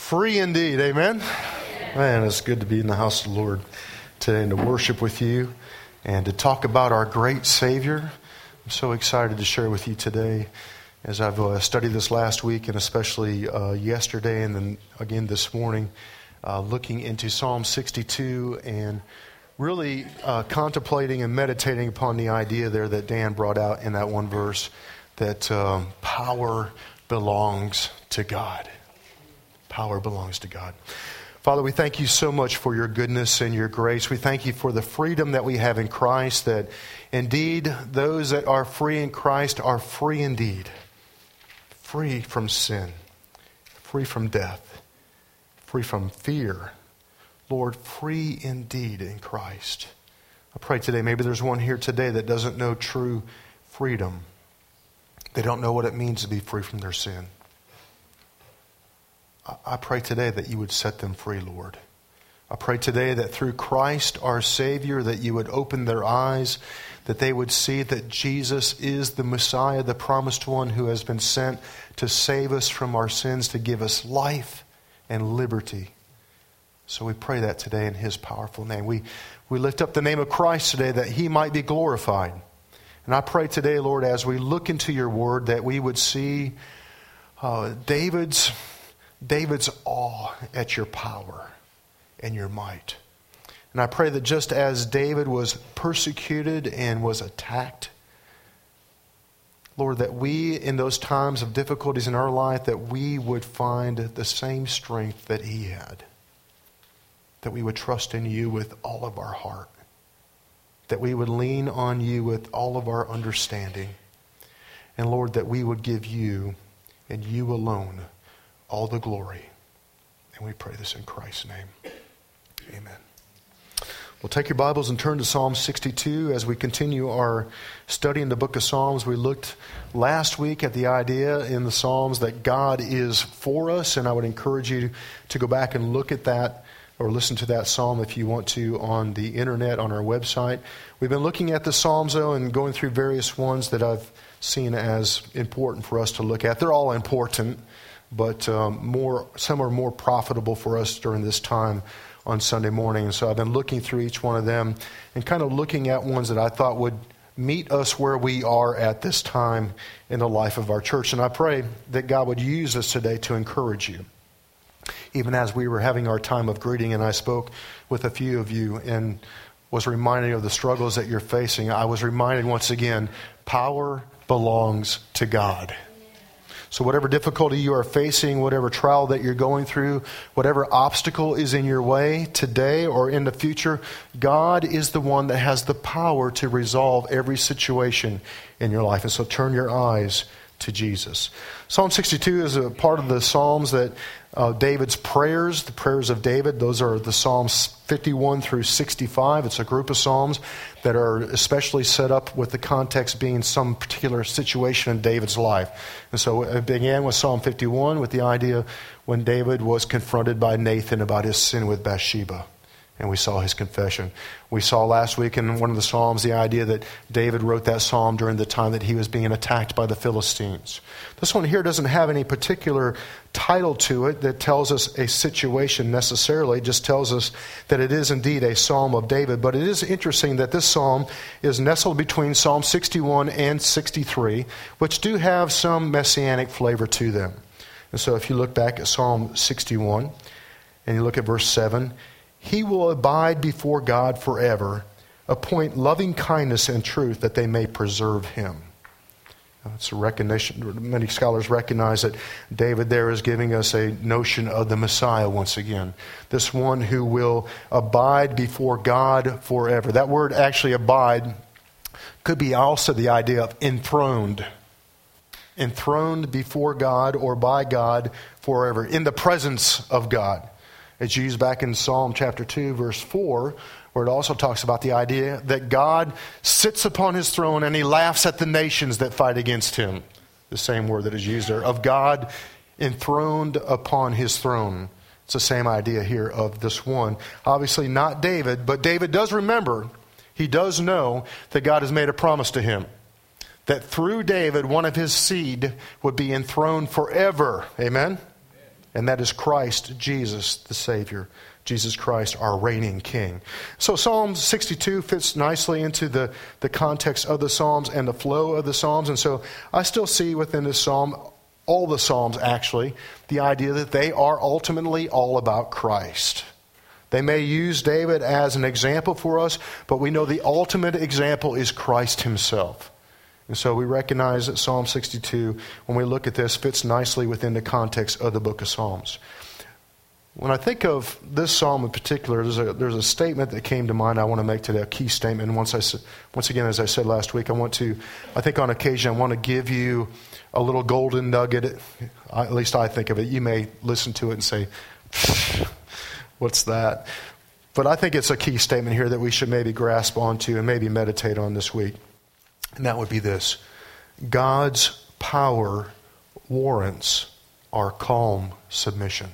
Free indeed, amen? Man, it's good to be in the house of the Lord today and to worship with you and to talk about our great Savior. I'm so excited to share with you today as I've studied this last week and especially yesterday and then again this morning, looking into Psalm 62 and really contemplating and meditating upon the idea there that Dan brought out in that one verse that power belongs to God. Power belongs to God. Father, we thank you so much for your goodness and your grace. We thank you for the freedom that we have in Christ, that indeed those that are free in Christ are free indeed. Free from sin, free from death, free from fear. Lord, free indeed in Christ. I pray today, maybe there's one here today that doesn't know true freedom. They don't know what it means to be free from their sin. I pray today that you would set them free, Lord. I pray today that through Christ our Savior, that you would open their eyes, that they would see that Jesus is the Messiah, the promised one who has been sent to save us from our sins, to give us life and liberty. So we pray that today in His powerful name. We lift up the name of Christ today that He might be glorified. And I pray today, Lord, as we look into your word, that we would see David's awe at your power and your might. And I pray that just as David was persecuted and was attacked, Lord, that we in those times of difficulties in our life, that we would find the same strength that he had. That we would trust in you with all of our heart. That we would lean on you with all of our understanding. And Lord, that we would give you and you alone all the glory. And we pray this in Christ's name. Amen. Well, take your Bibles and turn to Psalm 62 as we continue our study in the book of Psalms. We looked last week at the idea in the Psalms that God is for us, and I would encourage you to go back and look at that or listen to that psalm if you want to on the internet, on our website. We've been looking at the Psalms, though, and going through various ones that I've seen as important for us to look at. They're all important, but some are more profitable for us during this time on Sunday morning. And so I've been looking through each one of them and kind of looking at ones that I thought would meet us where we are at this time in the life of our church. And I pray that God would use us today to encourage you. Even as we were having our time of greeting and I spoke with a few of you and was reminded of the struggles that you're facing, I was reminded once again, power belongs to God. So whatever difficulty you are facing, whatever trial that you're going through, whatever obstacle is in your way today or in the future, God is the one that has the power to resolve every situation in your life. And so turn your eyes to Jesus. Psalm 62 is a part of the Psalms that David's prayers, the prayers of David, those are the Psalms 51 through 65. It's a group of Psalms that are especially set up with the context being some particular situation in David's life. And so it began with Psalm 51 with the idea when David was confronted by Nathan about his sin with Bathsheba. And we saw his confession. We saw last week in one of the Psalms the idea that David wrote that psalm during the time that he was being attacked by the Philistines. This one here doesn't have any particular title to it that tells us a situation necessarily. It just tells us that it is indeed a psalm of David. But it is interesting that this psalm is nestled between Psalm 61 and 63, which do have some messianic flavor to them. And so if you look back at Psalm 61 and you look at verse 7, He will abide before God forever, appoint loving kindness and truth that they may preserve him. It's a recognition. Many scholars recognize that David there is giving us a notion of the Messiah once again. This one who will abide before God forever. That word actually abide could be also the idea of enthroned. Enthroned before God or by God forever. In the presence of God. It's used back in Psalm chapter 2, verse 4, where it also talks about the idea that God sits upon his throne and he laughs at the nations that fight against him. The same word that is used there, of God enthroned upon his throne. It's the same idea here of this one. Obviously not David, but David does remember, he does know that God has made a promise to him. That through David, one of his seed would be enthroned forever. Amen? And that is Christ Jesus, the Savior. Jesus Christ, our reigning King. So Psalm 62 fits nicely into the context of the Psalms and the flow of the Psalms. And so I still see within this Psalm, all the Psalms actually, the idea that they are ultimately all about Christ. They may use David as an example for us, but we know the ultimate example is Christ himself. And so we recognize that Psalm 62, when we look at this, fits nicely within the context of the book of Psalms. When I think of this psalm in particular, there's a statement that came to mind I want to make today, a key statement. And once again, as I said last week, I think on occasion, I want to give you a little golden nugget. At least I think of it. You may listen to it and say, what's that? But I think it's a key statement here that we should maybe grasp onto and maybe meditate on this week. And that would be this: God's power warrants our calm submission.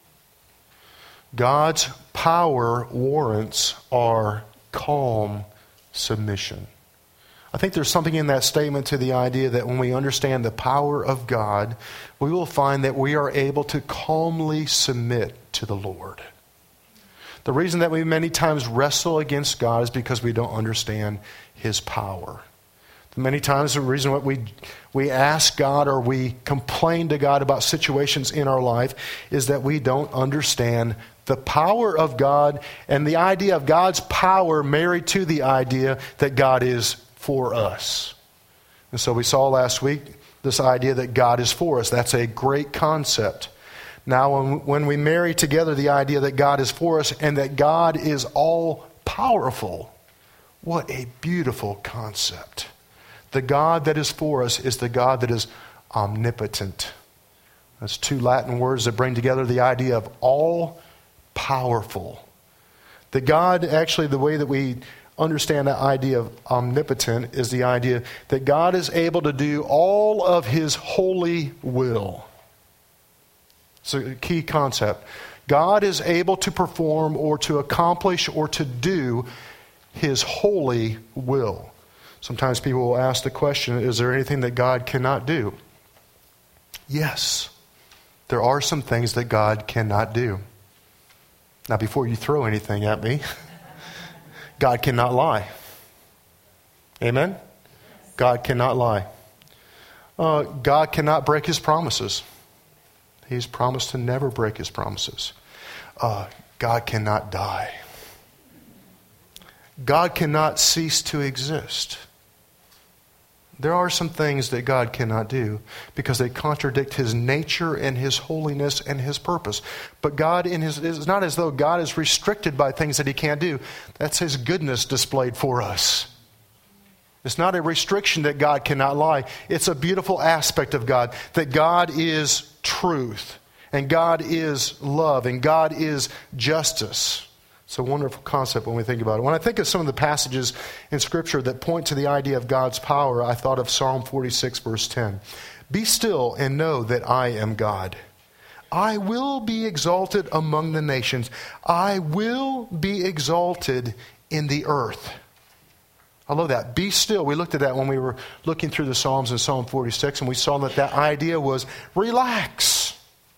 God's power warrants our calm submission. I think there's something in that statement to the idea that when we understand the power of God, we will find that we are able to calmly submit to the Lord. The reason that we many times wrestle against God is because we don't understand His power. Many times the reason what we ask God or we complain to God about situations in our life is that we don't understand the power of God and the idea of God's power married to the idea that God is for us. And so we saw last week this idea that God is for us. That's a great concept. Now when we marry together the idea that God is for us and that God is all powerful, what a beautiful concept. The God that is for us is the God that is omnipotent. That's two Latin words that bring together the idea of all powerful. That God, actually, the way that we understand that idea of omnipotent is the idea that God is able to do all of His holy will. It's a key concept. God is able to perform or to accomplish or to do His holy will. Sometimes people will ask the question, is there anything that God cannot do? Yes, there are some things that God cannot do. Now, before you throw anything at me, God cannot lie. Amen? God cannot lie. God cannot break His promises. He's promised to never break His promises. God cannot die. God cannot cease to exist. There are some things that God cannot do because they contradict His nature and His holiness and His purpose. But God, it's not as though God is restricted by things that He can't do. That's His goodness displayed for us. It's not a restriction that God cannot lie. It's a beautiful aspect of God, that God is truth, and God is love, and God is justice. It's a wonderful concept when we think about it. When I think of some of the passages in Scripture that point to the idea of God's power, I thought of Psalm 46, verse 10. Be still and know that I am God. I will be exalted among the nations. I will be exalted in the earth. I love that. Be still. We looked at that when we were looking through the Psalms in Psalm 46, and we saw that idea was relax.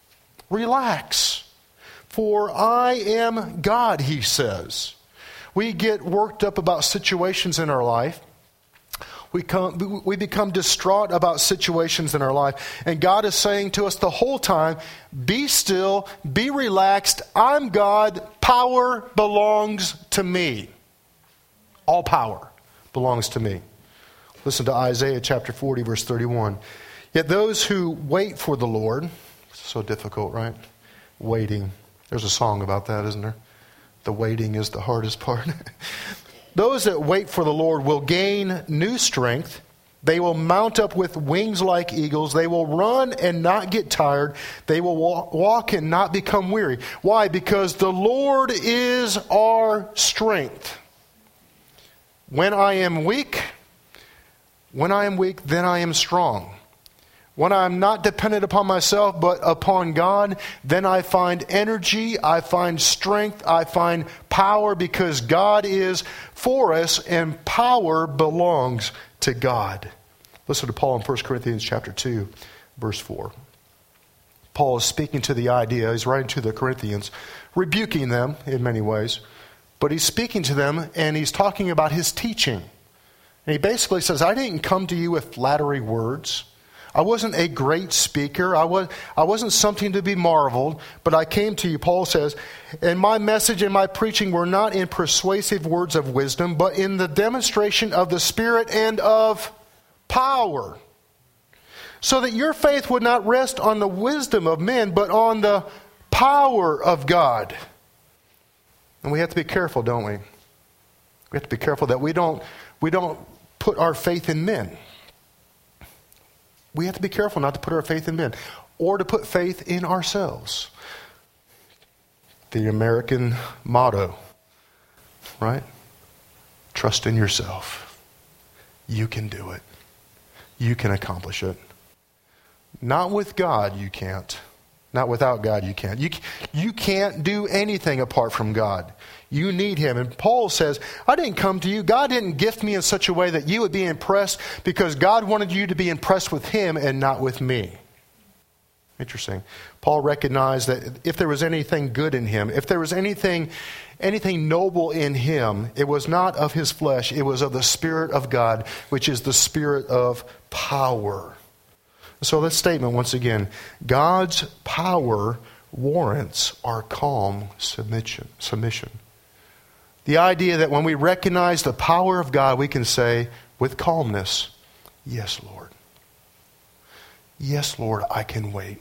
Relax. For I am God, He says. We get worked up about situations in our life. We become distraught about situations in our life. And God is saying to us the whole time, be still, be relaxed. I'm God. Power belongs to me. All power belongs to me. Listen to Isaiah chapter 40, verse 31. Yet those who wait for the Lord, so difficult, right? Waiting. There's a song about that, isn't there? The waiting is the hardest part. Those that wait for the Lord will gain new strength. They will mount up with wings like eagles. They will run and not get tired. They will walk and not become weary. Why? Because the Lord is our strength. When I am weak, then I am strong. When I'm not dependent upon myself, but upon God, then I find energy, I find strength, I find power, because God is for us and power belongs to God. Listen to Paul in 1 Corinthians chapter 2, verse 4. Paul is speaking to the idea, he's writing to the Corinthians, rebuking them in many ways, but he's speaking to them and he's talking about his teaching. And he basically says, I didn't come to you with flattery words. I wasn't a great speaker. I wasn't something to be marveled, but I came to you, Paul says, and my message and my preaching were not in persuasive words of wisdom, but in the demonstration of the Spirit and of power, so that your faith would not rest on the wisdom of men, but on the power of God. And we have to be careful, don't we? We have to be careful that we don't put our faith in men. We have to be careful not to put our faith in men or to put faith in ourselves. The American motto, right? Trust in yourself. You can do it. You can accomplish it. Not with God, you can't. Not without God, you can't. You can't do anything apart from God. You need Him. And Paul says, I didn't come to you. God didn't gift me in such a way that you would be impressed, because God wanted you to be impressed with Him and not with me. Interesting. Paul recognized that if there was anything good in him, if there was anything noble in him, it was not of his flesh, it was of the Spirit of God, which is the Spirit of power. So this statement, once again, God's power warrants our calm submission. The idea that when we recognize the power of God, we can say with calmness, yes, Lord. Yes, Lord, I can wait.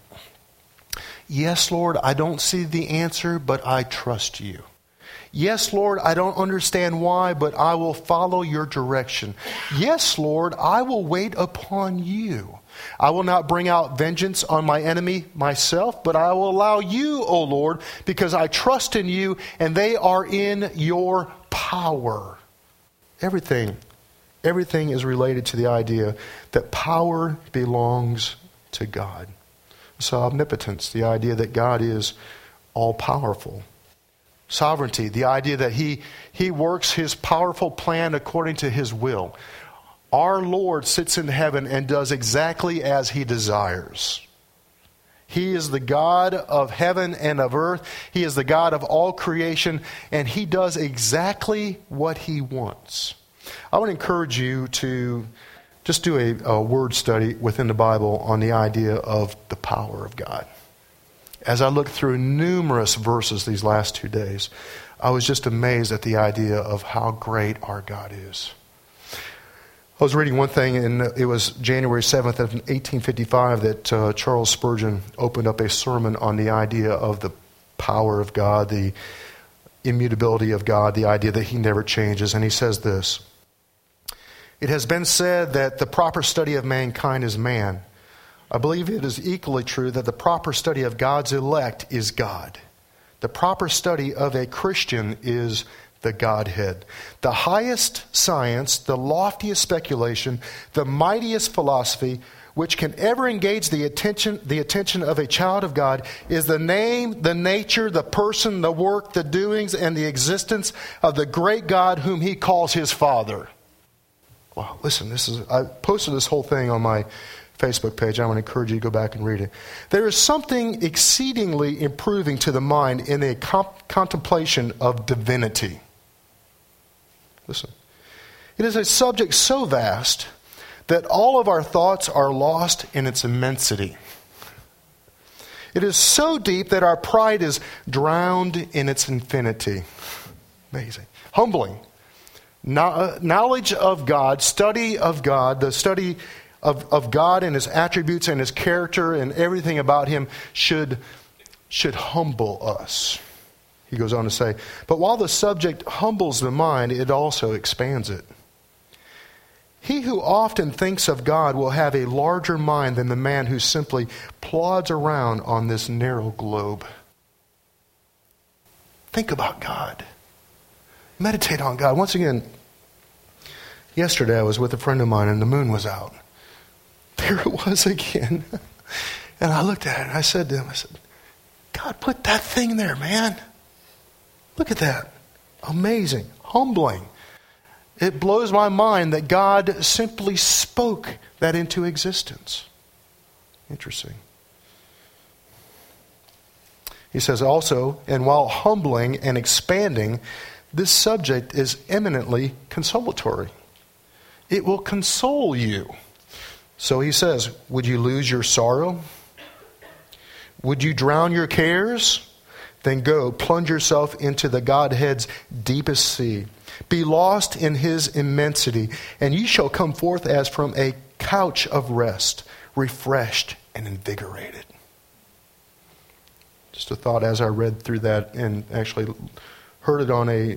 Yes, Lord, I don't see the answer, but I trust you. Yes, Lord, I don't understand why, but I will follow your direction. Yes, Lord, I will wait upon you. I will not bring out vengeance on my enemy myself, but I will allow you, O Lord, because I trust in you and they are in your power. Everything is related to the idea that power belongs to God. So omnipotence, the idea that God is all-powerful. Sovereignty, the idea that He works His powerful plan according to His will. Our Lord sits in heaven and does exactly as He desires. He is the God of heaven and of earth. He is the God of all creation, and He does exactly what He wants. I would encourage you to just do a word study within the Bible on the idea of the power of God. As I looked through numerous verses these last 2 days, I was just amazed at the idea of how great our God is. I was reading one thing, and it was January 7th of 1855 that Charles Spurgeon opened up a sermon on the idea of the power of God, the immutability of God, the idea that He never changes. And he says this: it has been said that the proper study of mankind is man. I believe it is equally true that the proper study of God's elect is God. The proper study of a Christian is the Godhead. The highest science, the loftiest speculation, the mightiest philosophy which can ever engage the attention of a child of God is the name, the nature, the person, the work, the doings, and the existence of the great God whom He calls His Father. Wow, listen, I posted this whole thing on my Facebook page. I want to encourage you to go back and read it. There is something exceedingly improving to the mind in a contemplation of divinity. Listen, it is a subject so vast that all of our thoughts are lost in its immensity. It is so deep that our pride is drowned in its infinity. Amazing. Humbling. Knowledge of God, study of God, the study of God and His attributes and His character and everything about Him should humble us. He goes on to say, but while the subject humbles the mind, it also expands it. He who often thinks of God will have a larger mind than the man who simply plods around on this narrow globe. Think about God. Meditate on God. Once again, yesterday I was with a friend of mine and the moon was out. There it was again. And I looked at it and I said to him, God, put that thing there, man. Look at that. Amazing. Humbling. It blows my mind that God simply spoke that into existence. Interesting. He says also, and while humbling and expanding, this subject is eminently consolatory. It will console you. So he says, would you lose your sorrow? Would you drown your cares? Then go, plunge yourself into the Godhead's deepest sea. Be lost in his immensity, and you shall come forth as from a couch of rest, refreshed and invigorated. Just a thought as I read through that and actually heard it on a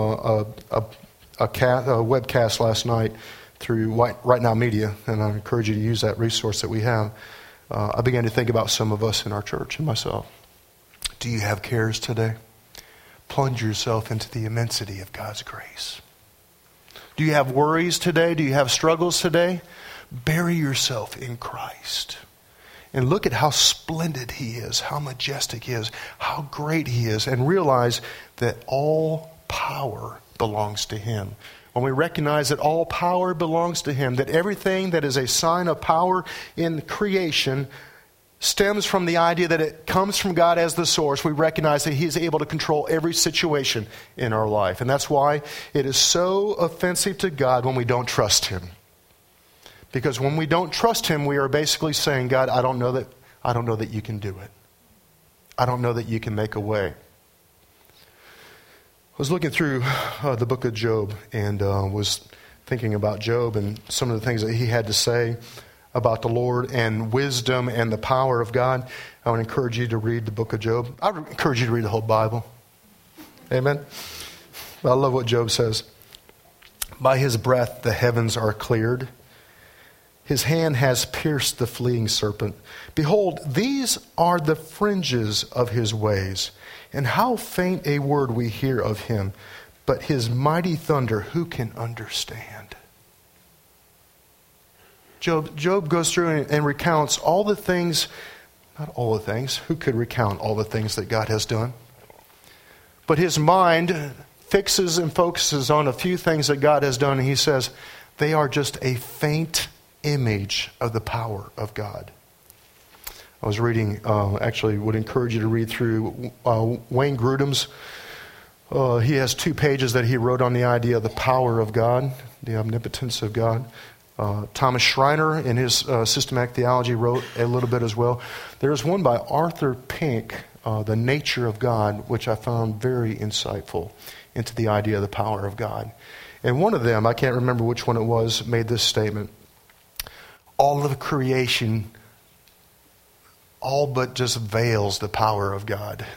webcast last night through Right Now Media, and I encourage you to use that resource that we have. I began to think about some of us in our church and myself. Do you have cares today? Plunge yourself into the immensity of God's grace. Do you have worries today? Do you have struggles today? Bury yourself in Christ. And look at how splendid he is, how majestic he is, how great he is, and realize that all power belongs to him. When we recognize that all power belongs to him, that everything that is a sign of power in creation stems from the idea that it comes from God as the source, we recognize that he is able to control every situation in our life. And that's why it is so offensive to God when we don't trust him. Because when we don't trust him, we are basically saying, God, I don't know that you can do it. I don't know that you can make a way. I was looking through the book of Job and was thinking about Job and some of the things that he had to say about the Lord and wisdom and the power of God. I would encourage you to read the book of Job. I would encourage you to read the whole Bible. Amen. I love what Job says. By his breath the heavens are cleared. His hand has pierced the fleeing serpent. Behold, these are the fringes of his ways. And how faint a word we hear of him. But his mighty thunder, who can understand? Job goes through and recounts all the things, not all the things, who could recount all the things that God has done? But his mind fixes and focuses on a few things that God has done, and he says, they are just a faint image of the power of God. I was reading, actually would encourage you to read through Wayne Grudem's. He has 2 pages that he wrote on the idea of the power of God, the omnipotence of God. Thomas Schreiner, in his systematic theology, wrote a little bit as well. There's one by Arthur Pink, The Nature of God, which I found very insightful into the idea of the power of God. And one of them, I can't remember which one it was, made this statement. All of creation all but just veils the power of God.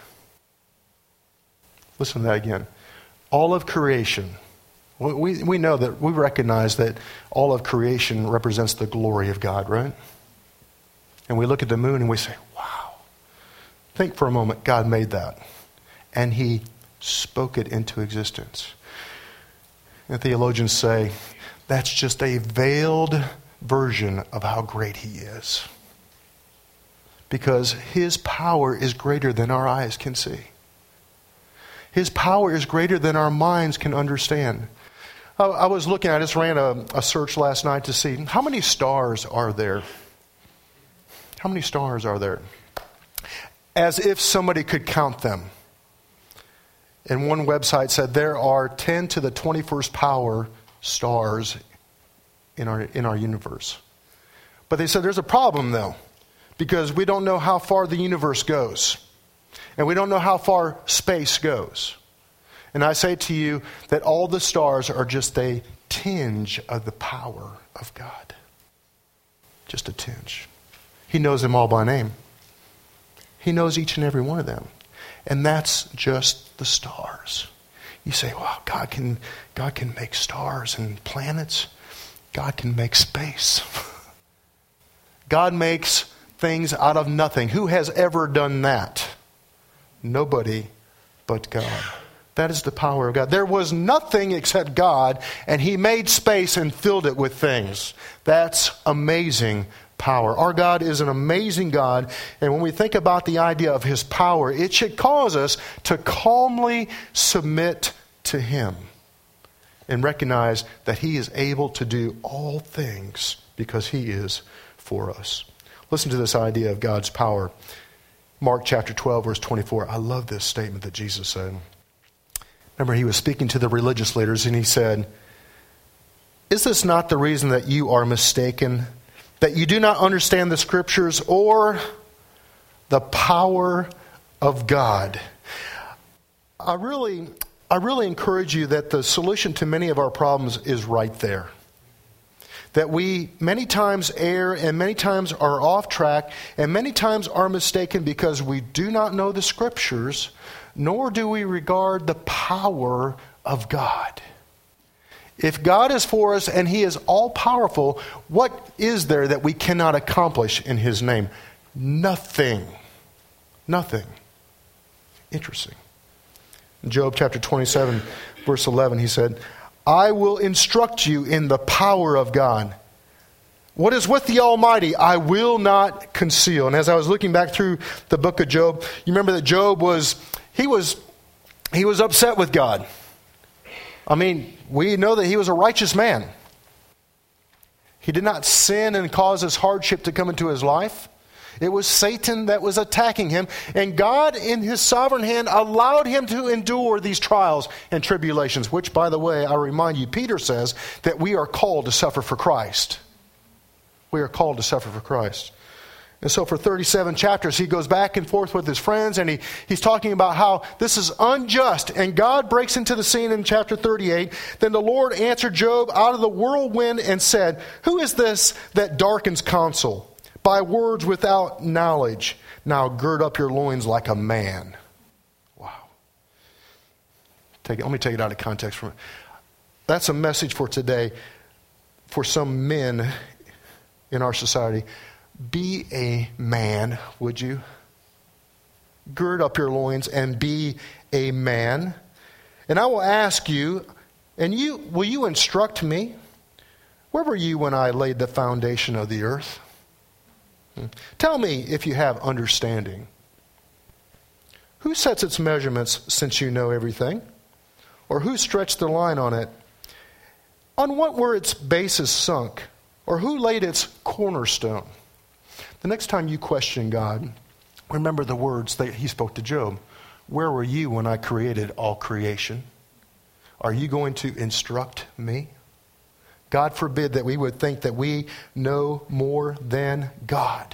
Listen to that again. All of creation. We know that, we recognize that all of creation represents the glory of God, right? And we look at the moon and we say, wow. Think for a moment, God made that. And he spoke it into existence. And theologians say, that's just a veiled version of how great he is. Because his power is greater than our eyes can see. His power is greater than our minds can understand. I was looking, I just ran a search last night to see how many stars are there. How many stars are there? As if somebody could count them. And one website said there are 10 to the 21st power stars in our universe. But they said there's a problem though, because we don't know how far the universe goes. And we don't know how far space goes. And I say to you that all the stars are just a tinge of the power of God. Just a tinge. He knows them all by name. He knows each and every one of them. And that's just the stars. You say, wow, God can make stars and planets. God can make space. God makes things out of nothing. Who has ever done that? Nobody but God. That is the power of God. There was nothing except God, and he made space and filled it with things. That's amazing power. Our God is an amazing God, and when we think about the idea of his power, it should cause us to calmly submit to him and recognize that he is able to do all things because he is for us. Listen to this idea of God's power. Mark chapter 12, verse 24. I love this statement that Jesus said. Remember, he was speaking to the religious leaders, and he said, "Is this not the reason that you are mistaken, that you do not understand the Scriptures or the power of God?" I really encourage you that the solution to many of our problems is right there. That we many times err and many times are off track and many times are mistaken because we do not know the Scriptures, nor do we regard the power of God. If God is for us and He is all-powerful, what is there that we cannot accomplish in His name? Nothing. Nothing. Interesting. In Job chapter 27, verse 11, he said, "I will instruct you in the power of God. What is with the Almighty, I will not conceal." And as I was looking back through the book of Job, you remember that Job was upset with God. I mean, we know that he was a righteous man. He did not sin and cause this hardship to come into his life. It was Satan that was attacking him. And God, in His sovereign hand, allowed him to endure these trials and tribulations, which, by the way, I remind you, Peter says that we are called to suffer for Christ. We are called to suffer for Christ. And so for 37 chapters, he goes back and forth with his friends, and he's talking about how this is unjust. And God breaks into the scene in chapter 38. Then the Lord answered Job out of the whirlwind and said, "Who is this that darkens counsel by words without knowledge? Now gird up your loins like a man." Wow. Let me take it out of context for a minute. That's a message for today for some men in our society. Be a man, would you? Gird up your loins and be a man. And I will ask you, and will you instruct me? Where were you when I laid the foundation of the earth? Tell me if you have understanding. Who sets its measurements, since you know everything? Or who stretched the line on it? On what were its bases sunk? Or who laid its cornerstone? The next time you question God, remember the words that He spoke to Job. Where were you when I created all creation? Are you going to instruct me? God forbid that we would think that we know more than God.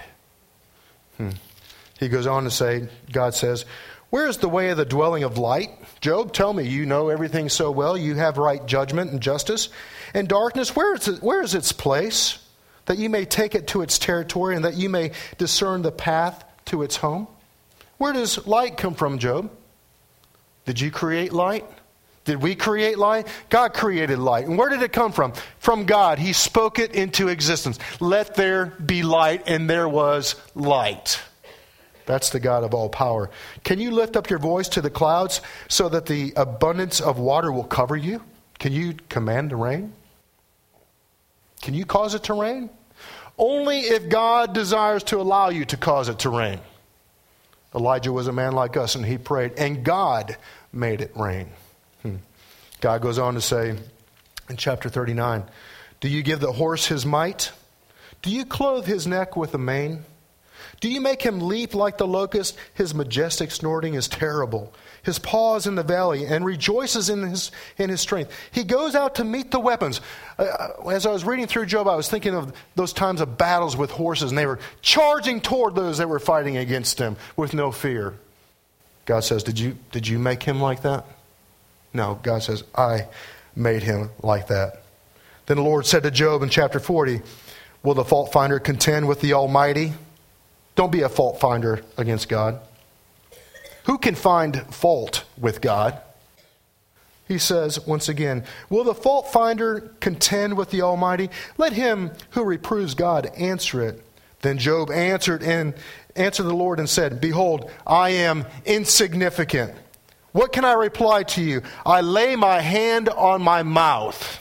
He goes on to say, God says, "Where is the way of the dwelling of light? Job, tell me, you know everything so well. You have right judgment and justice. And darkness, where is its place? That you may take it to its territory and that you may discern the path to its home." Where does light come from, Job? Did you create light? Did we create light? God created light. And where did it come from? From God. He spoke it into existence. Let there be light, and there was light. That's the God of all power. Can you lift up your voice to the clouds so that the abundance of water will cover you? Can you command the rain? Can you cause it to rain? Only if God desires to allow you to cause it to rain. Elijah was a man like us, and he prayed, and God made it rain. God goes on to say in chapter 39, "Do you give the horse his might? Do you clothe his neck with a mane? Do you make him leap like the locust? His majestic snorting is terrible. His paw is in the valley and rejoices in his strength. He goes out to meet the weapons." As I was reading through Job, I was thinking of those times of battles with horses, and they were charging toward those that were fighting against him with no fear. God says, did you make him like that? No, God says, I made him like that. Then the Lord said to Job in chapter 40, "Will the fault finder contend with the Almighty?" Don't be a fault finder against God. Who can find fault with God? He says, once again, "Will the fault finder contend with the Almighty? Let him who reproves God answer it." Then Job answered the Lord and said, "Behold, I am insignificant. What can I reply to you? I lay my hand on my mouth."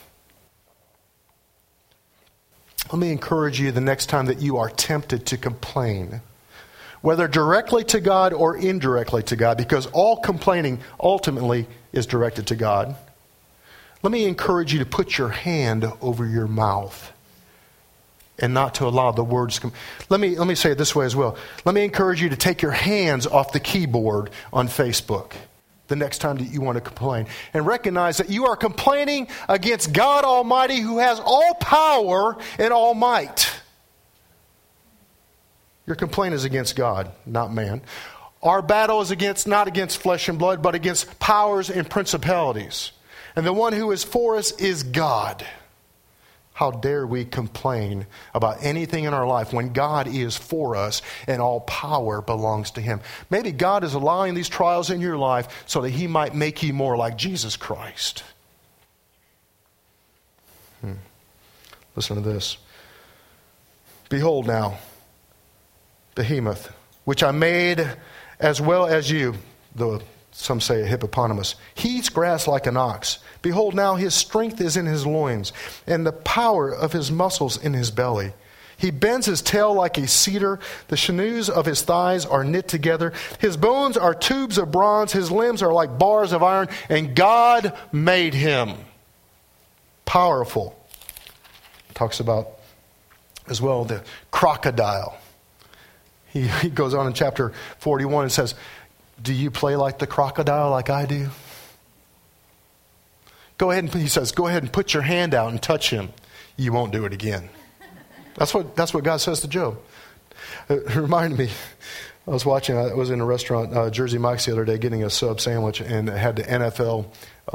Let me encourage you the next time that you are tempted to complain, whether directly to God or indirectly to God, because all complaining ultimately is directed to God. Let me encourage you to put your hand over your mouth and not to allow the words to come. Let me say it this way as well. Let me encourage you to take your hands off the keyboard on Facebook the next time that you want to complain, and recognize that you are complaining against God Almighty, who has all power and all might. Your complaint is against God, not man. Our battle is not against flesh and blood, but against powers and principalities. And the one who is for us is God. How dare we complain about anything in our life when God is for us and all power belongs to Him? Maybe God is allowing these trials in your life so that He might make you more like Jesus Christ. Listen to this. Behold now, Behemoth, which I made as well as you, though some say a hippopotamus. He eats grass like an ox. Behold, now his strength is in his loins, and the power of his muscles in his belly. He bends his tail like a cedar. The sinews of his thighs are knit together. His bones are tubes of bronze. His limbs are like bars of iron. And God made him powerful. Talks about as well the crocodile. He goes on in chapter 41 and says, do you play like the crocodile like I do? He says, go ahead and put your hand out and touch him. You won't do it again. That's what God says to Job. It reminded me, I was in a restaurant, Jersey Mike's the other day, getting a sub sandwich, and it had the NFL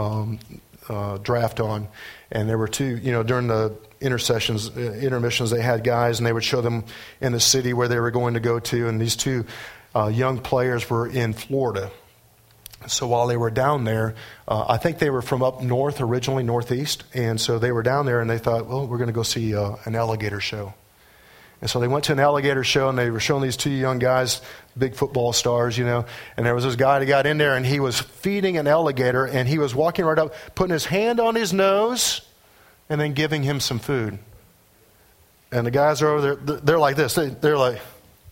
draft on. And there were two, during the intermissions, they had guys, and they would show them in the city where they were going to go to. And these two young players were in Florida. So while they were down there, I think they were from up north originally, northeast. And so they were down there and they thought, well, we're going to go see an alligator show. And so they went to an alligator show and they were showing these two young guys, big football stars, And there was this guy that got in there and he was feeding an alligator and he was walking right up, putting his hand on his nose and then giving him some food. And the guys are over there, they're like this. They're like...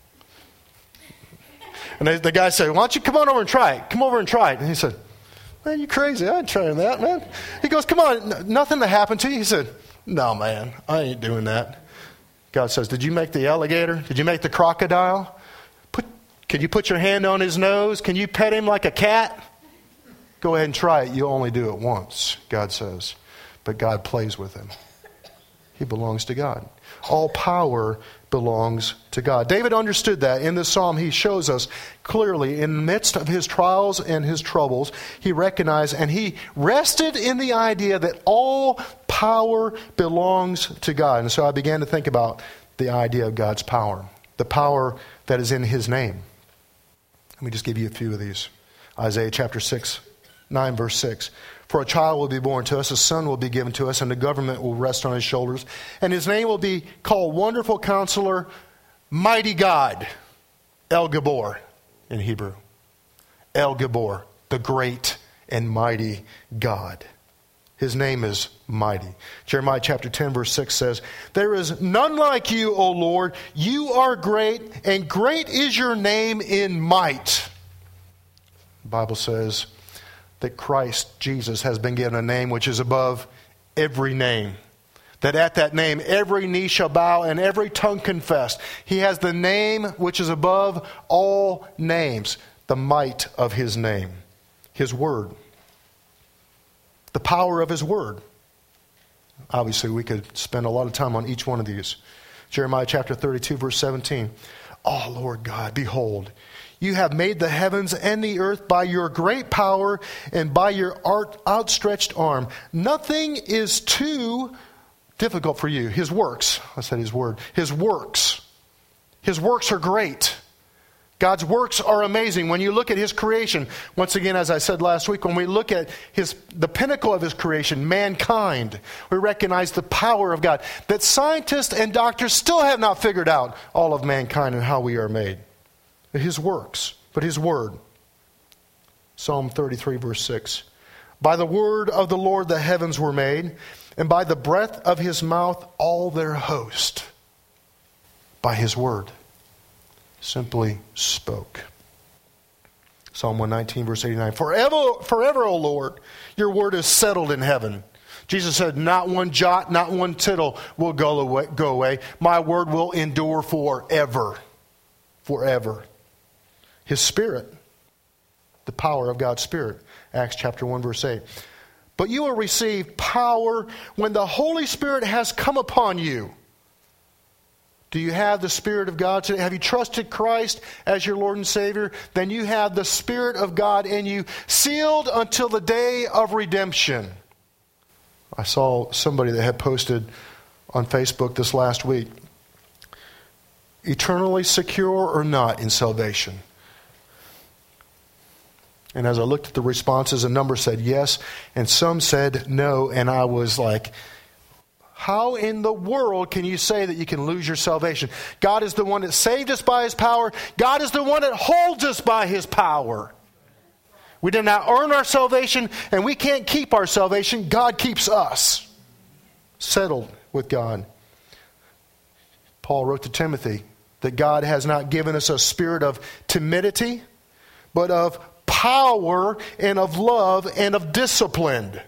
And the guy said, why don't you come on over and try it? Come over and try it. And he said, man, you crazy. I ain't trying that, man. He goes, come on, nothing to happen to you. He said, no, man, I ain't doing that. God says, did you make the alligator? Did you make the crocodile? Can you put your hand on his nose? Can you pet him like a cat? Go ahead and try it. You'll only do it once, God says. But God plays with him. He belongs to God. All power belongs to God. David understood that. In this psalm, he shows us clearly in the midst of his trials and his troubles, he recognized and he rested in the idea that all power belongs to God. And so I began to think about the idea of God's power, the power that is in his name. Let me just give you a few of these. Isaiah chapter 9 verse 6. For a child will be born to us, a son will be given to us, and the government will rest on his shoulders. And his name will be called Wonderful Counselor, Mighty God, El Gabor in Hebrew. El Gabor, the great and mighty God. His name is mighty. Jeremiah chapter 10 verse 6 says, there is none like you, O Lord. You are great, and great is your name in might. The Bible says that Christ Jesus has been given a name which is above every name. That at that name every knee shall bow and every tongue confess. He has the name which is above all names. The might of his name. His word. The power of his word. Obviously we could spend a lot of time on each one of these. Jeremiah chapter 32 verse 17. Oh Lord God, behold, you have made the heavens and the earth by your great power and by your outstretched arm. Nothing is too difficult for you. His works. I said his word. His works. His works are great. God's works are amazing. When you look at his creation, once again, as I said last week, when we look at the pinnacle of his creation, mankind, we recognize the power of God. That scientists and doctors still have not figured out all of mankind and how we are made. His works, but his word. Psalm 33 verse 6. By the word of the Lord the heavens were made, and by the breath of his mouth all their host. By his word. Simply spoke. Psalm 119 verse 89. Forever, O Lord, your word is settled in heaven. Jesus said, not one jot, not one tittle will go away. My word will endure forever. Forever. His Spirit, the power of God's Spirit. Acts chapter 1, verse 8. But you will receive power when the Holy Spirit has come upon you. Do you have the Spirit of God today? Have you trusted Christ as your Lord and Savior? Then you have the Spirit of God in you, sealed until the day of redemption. I saw somebody that had posted on Facebook this last week, eternally secure or not in salvation? And as I looked at the responses, a number said yes, and some said no, and I was like, how in the world can you say that you can lose your salvation? God is the one that saved us by His power. God is the one that holds us by His power. We did not earn our salvation, and we can't keep our salvation. God keeps us settled with God. Paul wrote to Timothy that God has not given us a spirit of timidity, but of power and of love and of discipline.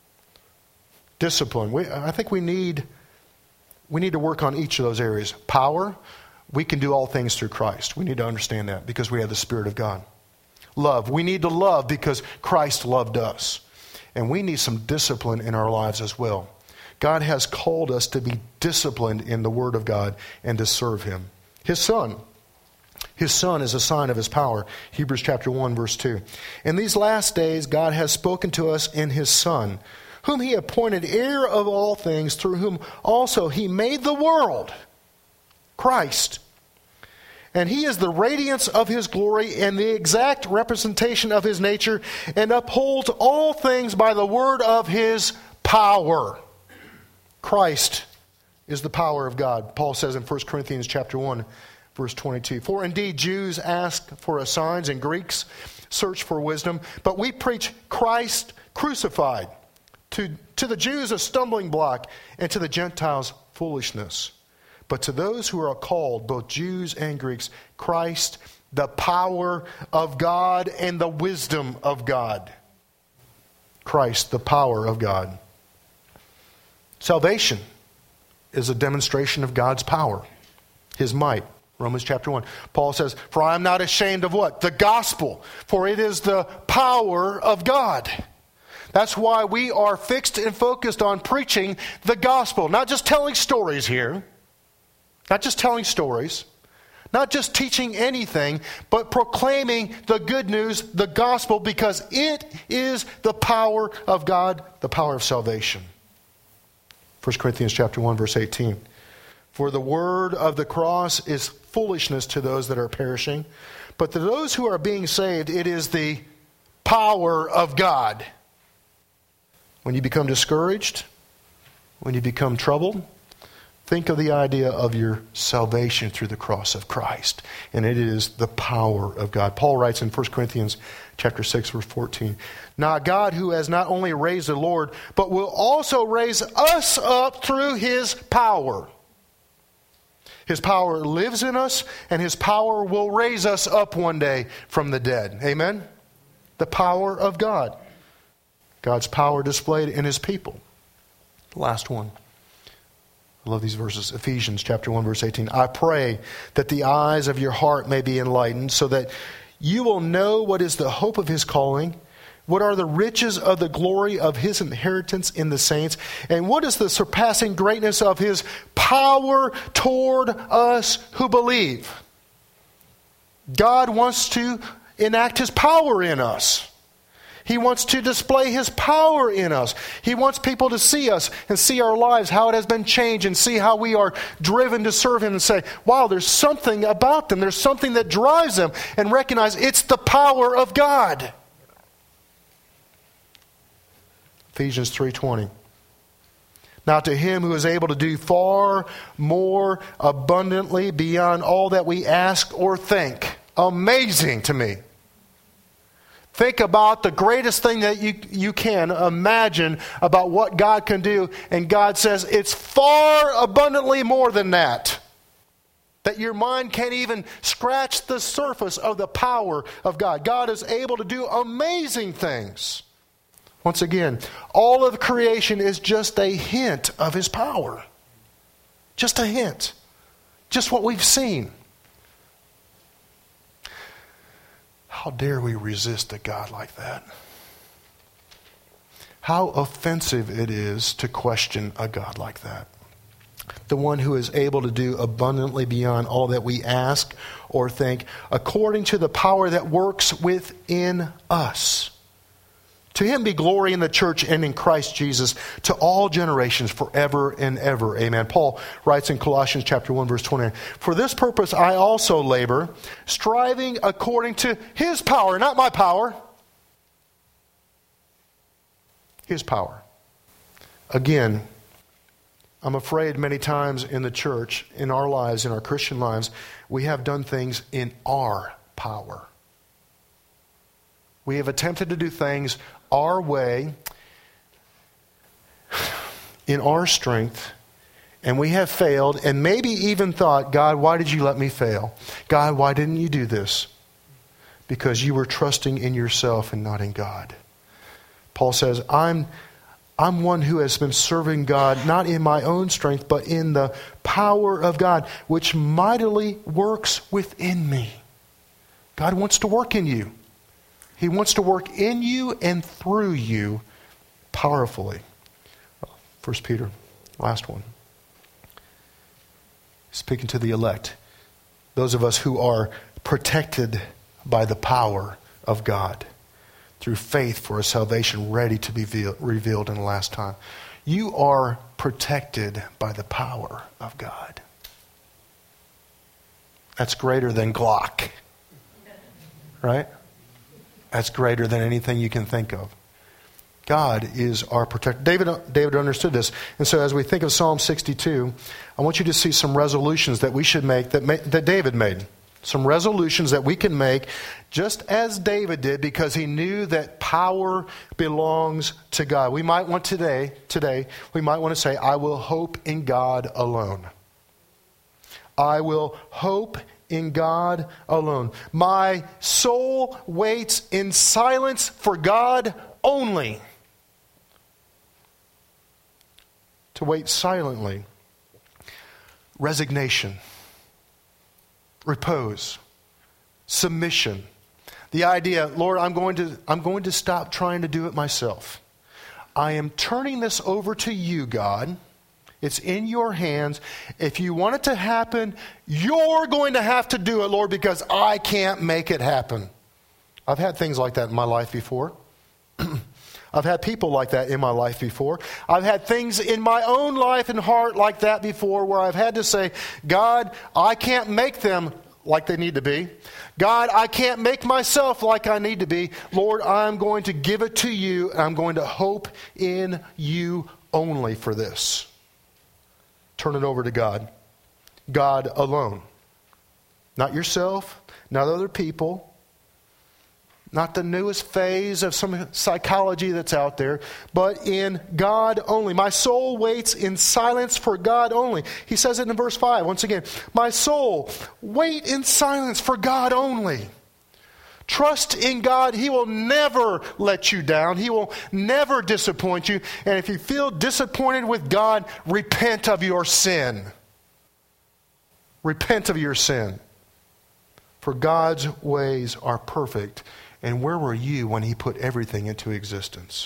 Discipline. I think we need to work on each of those areas. Power, we can do all things through Christ. We need to understand that because we have the Spirit of God. Love, we need to love because Christ loved us. And we need some discipline in our lives as well. God has called us to be disciplined in the Word of God and to serve Him. His Son is a sign of His power. Hebrews chapter 1, verse 2. In these last days, God has spoken to us in His Son, whom He appointed heir of all things, through whom also He made the world, Christ. And He is the radiance of His glory and the exact representation of His nature, and upholds all things by the word of His power. Christ is the power of God. Paul says in 1 Corinthians chapter 1, verse 22, for indeed Jews ask for signs and Greeks search for wisdom, but we preach Christ crucified. To the Jews a stumbling block, and to the Gentiles foolishness. But to those who are called, both Jews and Greeks, Christ, the power of God and the wisdom of God. Christ, the power of God. Salvation is a demonstration of God's power, His might. Romans chapter 1. Paul says, for I am not ashamed of what? The gospel. For it is the power of God. That's why we are fixed and focused on preaching the gospel. Not just telling stories here. Not just telling stories. Not just teaching anything, but proclaiming the good news, the gospel, because it is the power of God, the power of salvation. 1 Corinthians chapter 1, verse 18. For the word of the cross is foolishness to those that are perishing, but to those who are being saved, it is the power of God. When you become discouraged, when you become troubled, think of the idea of your salvation through the cross of Christ. And it is the power of God. Paul writes in 1 Corinthians chapter 6, verse 14, now God who has not only raised the Lord, but will also raise us up through His power. His power lives in us, and His power will raise us up one day from the dead. Amen? The power of God. God's power displayed in His people. Last one. I love these verses. Ephesians chapter 1, verse 18. I pray that the eyes of your heart may be enlightened, so that you will know what is the hope of His calling, what are the riches of the glory of His inheritance in the saints, and what is the surpassing greatness of His power toward us who believe. God wants to enact His power in us. He wants to display His power in us. He wants people to see us and see our lives, how it has been changed, and see how we are driven to serve Him and say, wow, there's something about them. There's something that drives them, and recognize it's the power of God. Ephesians 3:20. Now to Him who is able to do far more abundantly beyond all that we ask or think. Amazing to me. Think about the greatest thing that you can imagine about what God can do. And God says it's far abundantly more than that. That your mind can't even scratch the surface of the power of God. God is able to do amazing things. Once again, all of creation is just a hint of His power. Just a hint. Just what we've seen. How dare we resist a God like that? How offensive it is to question a God like that. The one who is able to do abundantly beyond all that we ask or think, according to the power that works within us. To Him be glory in the church and in Christ Jesus to all generations forever and ever. Amen. Paul writes in Colossians chapter 1 verse 29, for this purpose I also labor, striving according to His power, not my power. His power. Again, I'm afraid many times in the church, in our lives, in our Christian lives, we have done things in our power. We have attempted to do things our way, in our strength, and we have failed, and maybe even thought, God, why did you let me fail? God, why didn't you do this? Because you were trusting in yourself and not in God. Paul says, I'm one who has been serving God, not in my own strength, but in the power of God, which mightily works within me. God wants to work in you. He wants to work in you and through you powerfully. 1 Peter, last one. Speaking to the elect, those of us who are protected by the power of God through faith for a salvation ready to be revealed in the last time. You are protected by the power of God. That's greater than Glock. Right? That's greater than anything you can think of. God is our protector. David understood this. And so as we think of Psalm 62, I want you to see some resolutions that we should make that David made. Some resolutions that we can make just as David did, because he knew that power belongs to God. We might want today, we might want to say, I will hope in God alone. I will hope in God alone. My soul waits in silence for God only. To wait silently. Resignation. Repose. Submission. The idea, Lord, I'm going to stop trying to do it myself. I am turning this over to you, God. It's in your hands. If you want it to happen, you're going to have to do it, Lord, because I can't make it happen. I've had things like that in my life before. I've had people like that in my life before. I've had things in my own life and heart like that before, where I've had to say, God, I can't make them like they need to be. God, I can't make myself like I need to be. Lord, I'm going to give it to you, and I'm going to hope in you only for this. Turn it over to God. God alone. Not yourself, not other people, not the newest phase of some psychology that's out there, but in God only. My soul waits in silence for God only. He says it in verse 5 once again. My soul, wait in silence for God only. Trust in God. He will never let you down. He will never disappoint you. And if you feel disappointed with God, repent of your sin. Repent of your sin. For God's ways are perfect. And where were you when He put everything into existence?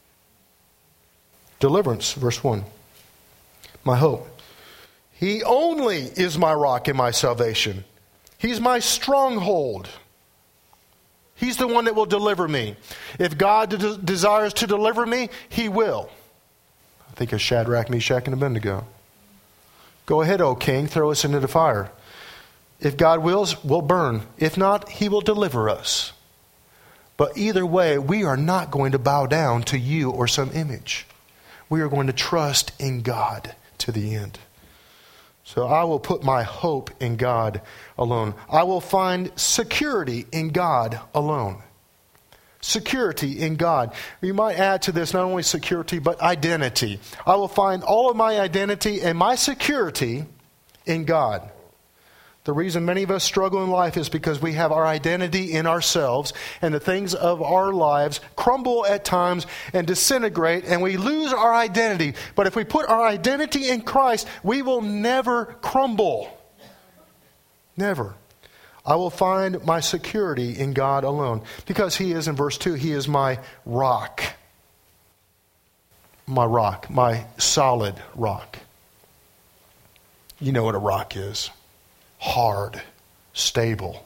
Deliverance, verse 1. My hope. He only is my rock and my salvation. He's my stronghold. He's the one that will deliver me. If God desires to deliver me, He will. I think of Shadrach, Meshach, and Abednego. Go ahead, O king, throw us into the fire. If God wills, we'll burn. If not, He will deliver us. But either way, we are not going to bow down to you or some image. We are going to trust in God to the end. So I will put my hope in God alone. I will find security in God alone. Security in God. You might add to this not only security, but identity. I will find all of my identity and my security in God. The reason many of us struggle in life is because we have our identity in ourselves, and the things of our lives crumble at times and disintegrate, and we lose our identity. But if we put our identity in Christ, we will never crumble. Never. I will find my security in God alone, because He is, in verse 2, He is my rock. My rock, my solid rock. You know what a rock is. Hard, stable,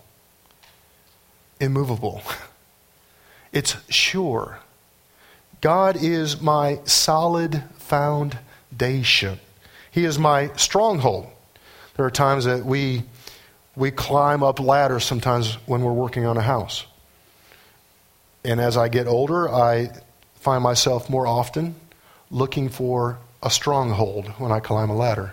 immovable. It's sure. God is my solid foundation. He is my stronghold. There are times that we climb up ladders sometimes when we're working on a house. And as I get older, I find myself more often looking for a stronghold when I climb a ladder.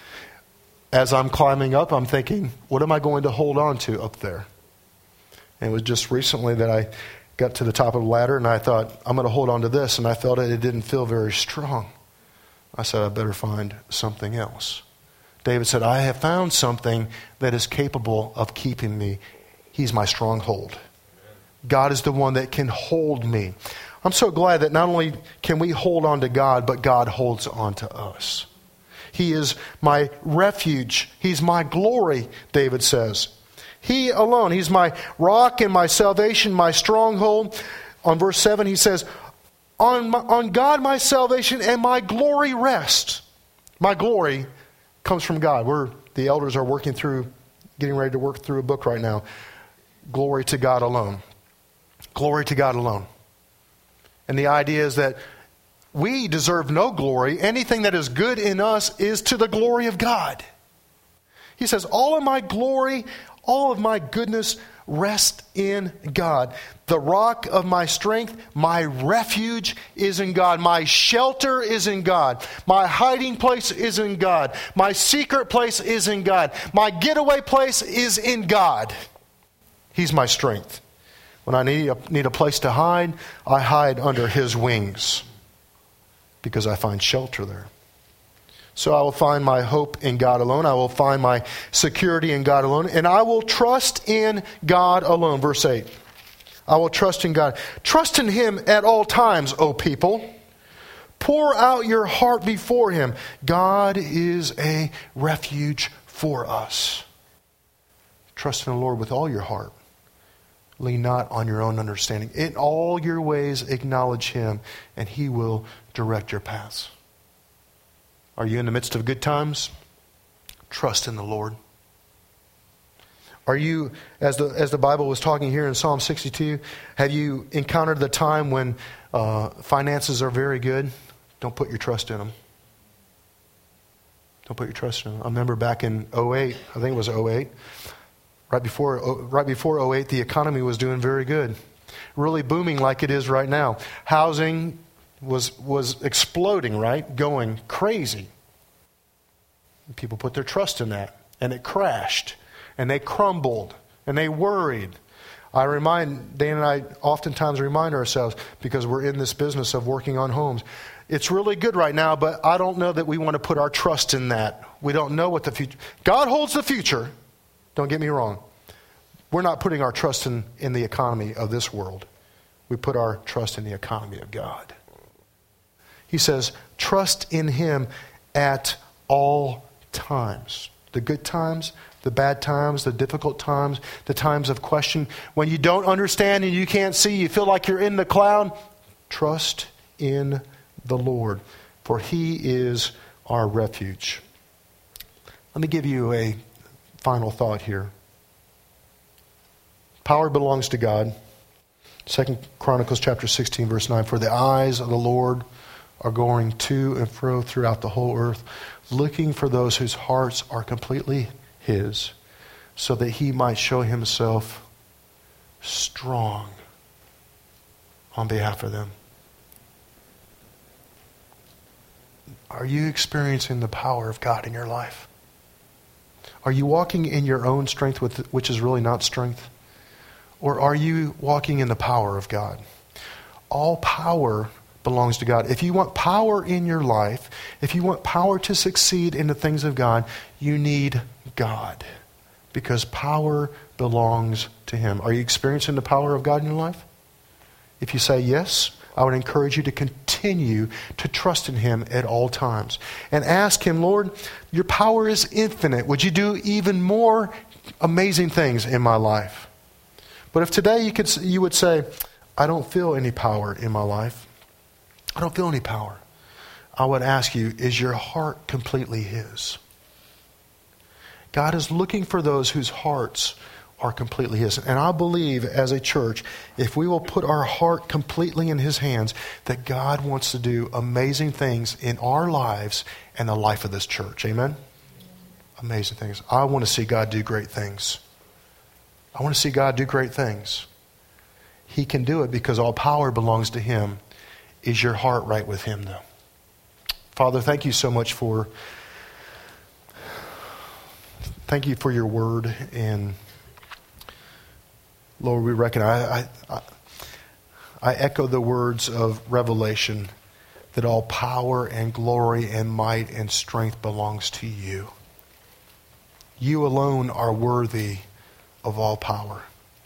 As I'm climbing up, I'm thinking, what am I going to hold on to up there? And it was just recently that I got to the top of the ladder and I thought, I'm going to hold on to this. And I felt it didn't feel very strong. I said, I better find something else. David said, I have found something that is capable of keeping me. He's my stronghold. God is the one that can hold me. I'm so glad that not only can we hold on to God, but God holds on to us. He is my refuge. He's my glory, David says. He alone. He's my rock and my salvation, my stronghold. On verse 7, he says, on God my salvation and my glory rests. My glory comes from God. The elders are getting ready to work through a book right now. Glory to God alone. Glory to God alone. And the idea is that we deserve no glory. Anything that is good in us is to the glory of God. He says, all of my glory, all of my goodness rest in God. The rock of my strength, my refuge is in God. My shelter is in God. My hiding place is in God. My secret place is in God. My getaway place is in God. He's my strength. When I need a place to hide, I hide under His wings, because I find shelter there. So I will find my hope in God alone. I will find my security in God alone. And I will trust in God alone. Verse 8. I will trust in God. Trust in Him at all times, O people. Pour out your heart before Him. God is a refuge for us. Trust in the Lord with all your heart. Lean not on your own understanding. In all your ways acknowledge Him, and He will direct your paths. Are you in the midst of good times? Trust in the Lord. Are you, as the Bible was talking here in Psalm 62, have you encountered the time when finances are very good? Don't put your trust in them. Don't put your trust in them. I remember back in 2008, I think it was 2008, right before 2008, the economy was doing very good. Really booming like it is right now. Housing was exploding, right? Going crazy. People put their trust in that, and it crashed, and they crumbled, and they worried. Dan and I oftentimes remind ourselves, because we're in this business of working on homes, it's really good right now, but I don't know that we want to put our trust in that. We don't know what the future... God holds the future. Don't get me wrong. We're not putting our trust in the economy of this world. We put our trust in the economy of God. He says, trust in Him at all times. The good times, the bad times, the difficult times, the times of question. When you don't understand and you can't see, you feel like you're in the cloud, trust in the Lord, for He is our refuge. Let me give you a final thought here. Power belongs to God. 2 Chronicles chapter 16, verse 9. For the eyes of the Lord are going to and fro throughout the whole earth, looking for those whose hearts are completely His, so that He might show Himself strong on behalf of them. Are you experiencing the power of God in your life? Are you walking in your own strength, which is really not strength? Or are you walking in the power of God? All power belongs to God. If you want power in your life, if you want power to succeed in the things of God, you need God. because power belongs to him. Are you experiencing the power of God in your life? If you say yes, I would encourage you to continue to trust in him at all times. And ask him, Lord, your power is infinite. Would you do even more amazing things in my life? But if today you would say, I don't feel any power in my life. I don't feel any power. I would ask you, is your heart completely his? God is looking for those whose hearts are completely his. And I believe as a church, if we will put our heart completely in his hands, that God wants to do amazing things in our lives and the life of this church. Amen? Amazing things. I want to see God do great things. I want to see God do great things. He can do it because all power belongs to him. Is your heart right with him, though? Father, thank you so much for your word. And Lord, we recognize, I echo the words of Revelation that all power and glory and might and strength belongs to you. You alone are worthy of all power.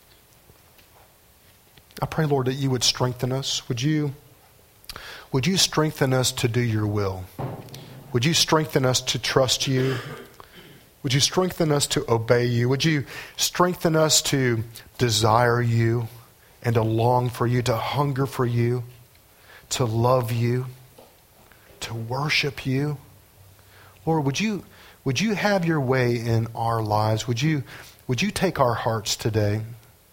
I pray, Lord, that you would strengthen us. Would you strengthen us to do your will? Would you strengthen us to trust you? Would you strengthen us to obey you? Would you strengthen us to desire you and to long for you, to hunger for you, to love you, to worship you? Lord, would you have your way in our lives? Would you take our hearts today?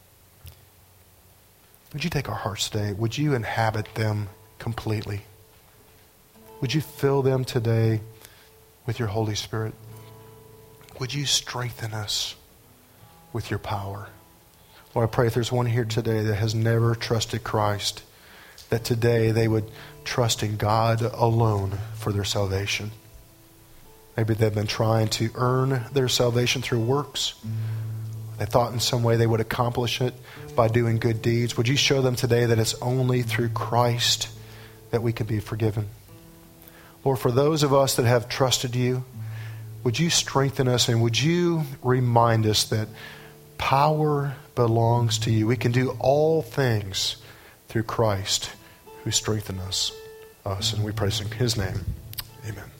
Would you take our hearts today? Would you inhabit them completely? Would you fill them today with your Holy Spirit? Would you strengthen us with your power? Lord, I pray if there's one here today that has never trusted Christ, that today they would trust in God alone for their salvation. Maybe they've been trying to earn their salvation through works. They thought in some way they would accomplish it by doing good deeds. Would you show them today that it's only through Christ that we can be forgiven? Lord, for those of us that have trusted you, would you strengthen us and would you remind us that power belongs to you? We can do all things through Christ who strengthens us. And we praise in his name. Amen.